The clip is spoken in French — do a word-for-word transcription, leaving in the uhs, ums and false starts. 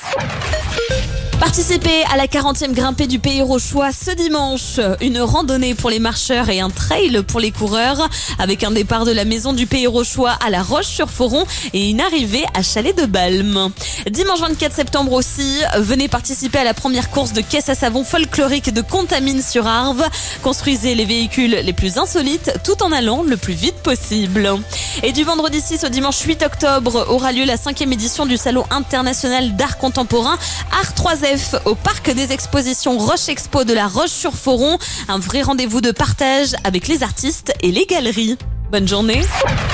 Participez à la quarantième grimpée du Pays Rochois ce dimanche. Une randonnée pour les marcheurs et un trail pour les coureurs avec un départ de la maison du Pays Rochois à La Roche-sur-Foron et une arrivée à Chalet de Balme. Dimanche vingt-quatre septembre aussi, venez participer à la première course de caisse à savon folklorique de Contamine-sur-Arve. Construisez les véhicules les plus insolites tout en allant le plus vite possible. Et du vendredi six au dimanche huit octobre aura lieu la cinquième édition du Salon international d'art contemporain Art trois F au parc des expositions Roche Expo de La Roche-sur-Foron. Un vrai rendez-vous de partage avec les artistes et les galeries. Bonne journée.